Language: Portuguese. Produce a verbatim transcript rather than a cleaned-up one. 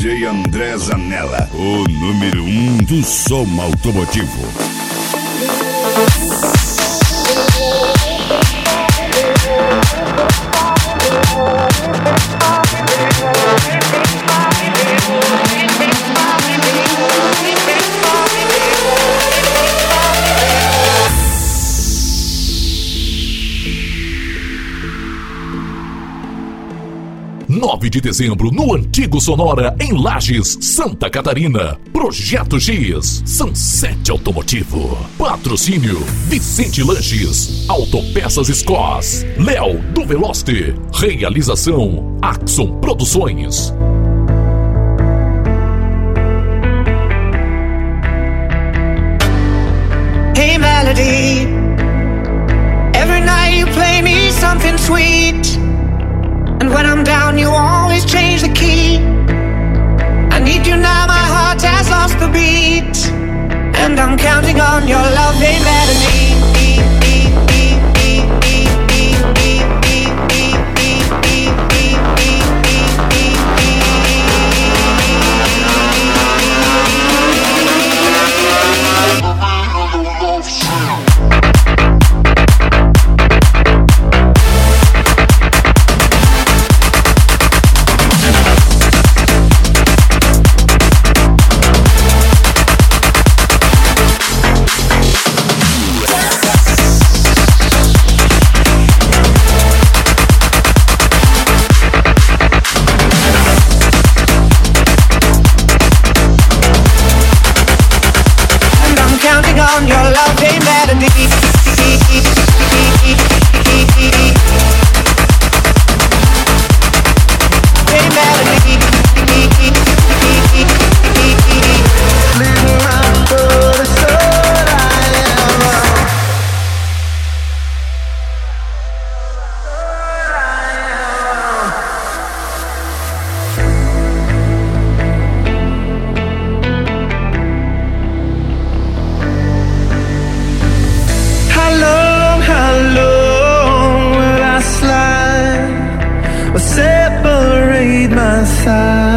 J André Zanella, o número um do som automotivo. nove de dezembro, no Antigo Sonora, em Lages, Santa Catarina. Projeto X, Sunset Automotivo. Patrocínio, Vicente Lanches, Autopeças Scos, Léo do Veloster. Realização, Axon Produções. Hey Melody, every night you play me something sweet. And when I'm down, you always change the key. I need you now, my heart has lost the beat. And I'm counting on your love, hey melody. On your love, hey melody. Hey melody. Living round for the soul I am. Separate my side.